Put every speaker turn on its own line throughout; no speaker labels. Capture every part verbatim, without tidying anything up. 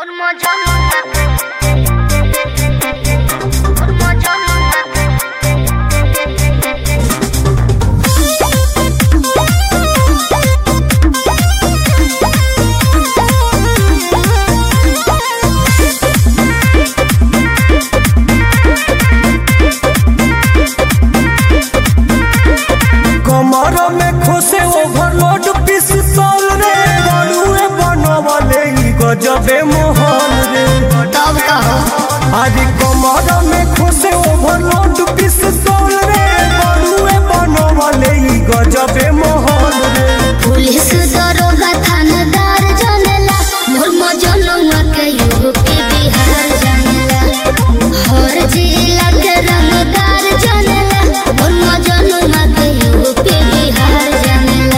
गजबे मोहन रे
तब कहो
आज कमर में खुशे ओवरलोड पिस्तौल रे बड़ुए बनवले ई गजबे मोहन रे
पुलिस दरोगा थानेदार जनेला मोर मजनुआ के यूपी बिहार जनेला हर जिला के रंगदार जनेला मोर मजनुआ के यूपी बिहार जनेला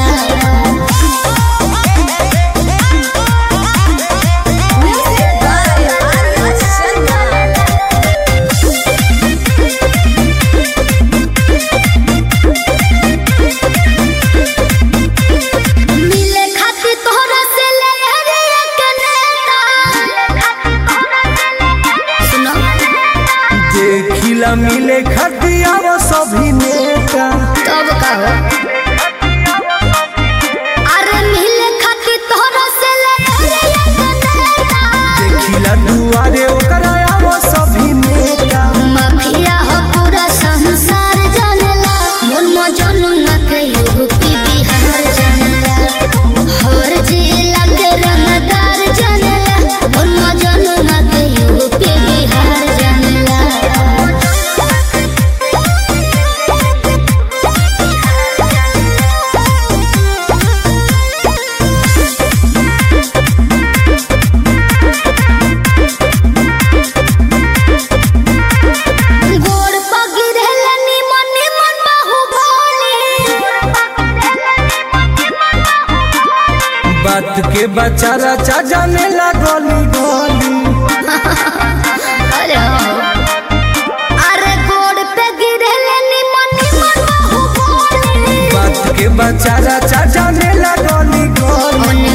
मिले खटिया सभी नेता
तब कहो अरे मिले खातिर तोहरा से ले
देखिला दुआरे ओकरा आवा सभी नेता
माफिया हो पूरा संसार जानेला मोर मजनुआ के यूपी बिहार जानेला हर जिला के रंगदार जानेला मोर मजनुआ के यूपी बिहार जानेला
बात के बचारा चा जाने ला गली गली
अरे अरे गोड़ पे गिरले निमन निमन बाहुबली
बात के बचारा चा जाने ला गली गली